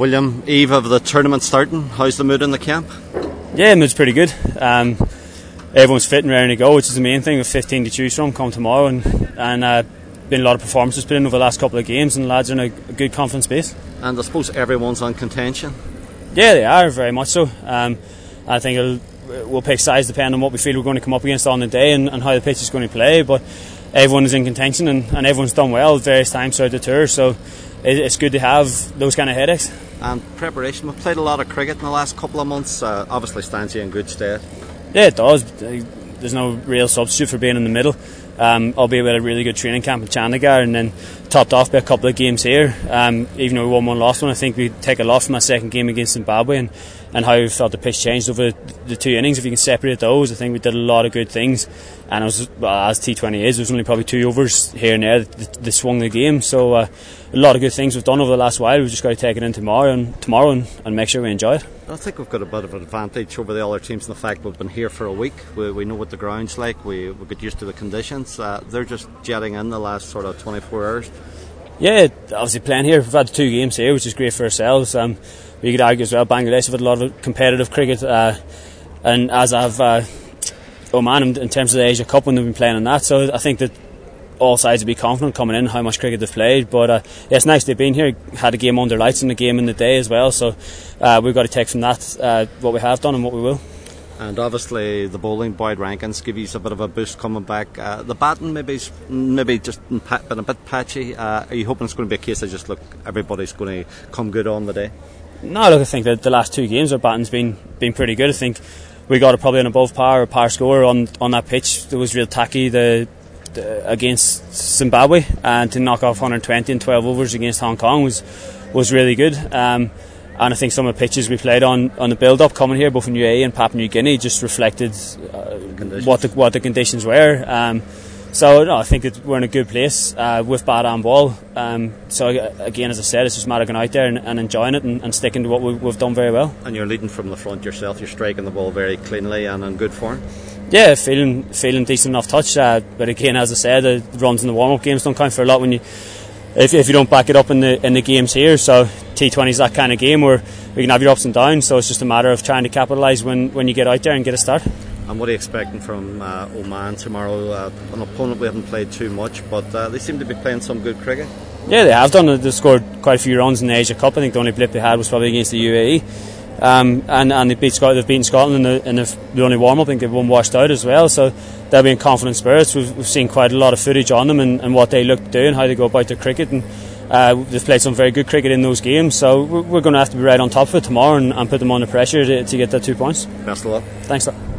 William, eve of the tournament starting, how's the mood in the camp? Yeah, mood's pretty good. Everyone's fit and raring to go, which is the main thing. With 15 to choose from come tomorrow, and been a lot of performances put in over the last couple of games, and the lads are in a good confidence base. And I suppose everyone's on contention. Yeah, they are, very much so. I think we'll pick sides depending on what we feel we're going to come up against on the day and how the pitch is going to play, but everyone is in contention and everyone's done well at various times throughout the tour, so it's good to have those kind of headaches. And preparation, we've played a lot of cricket in the last couple of months, obviously stands you in good stead. Yeah, it does. There's no real substitute for being in the middle, albeit with a really good training camp in Chandigarh and then topped off by a couple of games here. Even though we won one, lost one, I think we take a lot from that second game against Zimbabwe and how we felt the pitch changed over the two innings. If you can separate those, I think we did a lot of good things, and it was, as T20 is, there was only probably 2 overs here and there that swung the game, so a lot of good things we've done over the last while. We've just got to take it in tomorrow and make sure we enjoy it. I think we've got a bit of an advantage over the other teams in the fact we've been here for a week. We know what the ground's like, we get used to the conditions. They're just jetting in the last sort of 24 hours. Yeah, obviously playing here, we've had 2 games here, which is great for ourselves. We could argue as well, Bangladesh have had a lot of competitive cricket, and as have Oman in terms of the Asia Cup when they've been playing in that, so I think that all sides would be confident coming in how much cricket they've played, but yeah, it's nice they've been here, had a game under lights and a game in the day as well, so we've got to take from that what we have done and what we will. And obviously the bowling, Boyd Rankins, give you a bit of a boost coming back. The batting maybe just been a bit patchy. Are you hoping it's going to be a case of just look, everybody's going to come good on the day? No, look, I think that the last 2 games our batting's been pretty good. I think we got probably an above par or par score on that pitch. It was real tacky against Zimbabwe, and to knock off 120 in 12 overs against Hong Kong was really good. And I think some of the pitches we played on the build-up coming here, both in UAE and Papua New Guinea, just reflected what the conditions were. So no, I think that we're in a good place with bat and ball. So again, as I said, it's just a matter of going out there and enjoying it and sticking to what we've done very well. And you're leading from the front yourself. You're striking the ball very cleanly and in good form. Yeah, feeling decent enough touch. But again, as I said, the runs in the warm-up games don't count for a lot when if you don't back it up in the games here. So T20 is that kind of game where we can have your ups and downs. So it's just a matter of trying to capitalise when you get out there and get a start. And what are you expecting from Oman tomorrow? An opponent we haven't played too much, but they seem to be playing some good cricket. Yeah, they have done. They've scored quite a few runs in the Asia Cup. I think the only blip they had was probably against the UAE. And they've beaten Scotland in the only warm-up. I think they've won washed out as well, so they'll be in confident spirits. We've seen quite a lot of footage on them and what they look to do and how they go about their cricket, and they've played some very good cricket in those games, so we're going to have to be right on top of it tomorrow and put them under pressure to get that 2 points. Best of luck. Thanks.